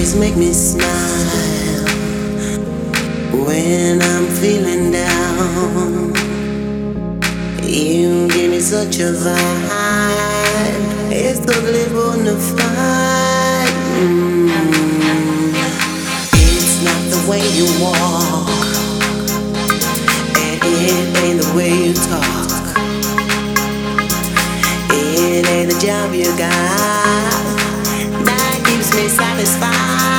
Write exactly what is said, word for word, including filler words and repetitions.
always make me smile when I'm feeling down. You give me such a vibe, it's totally bonafide. Mm. It's not the way you walk, and it ain't the way you talk. It ain't the job you got that keeps me satisfied.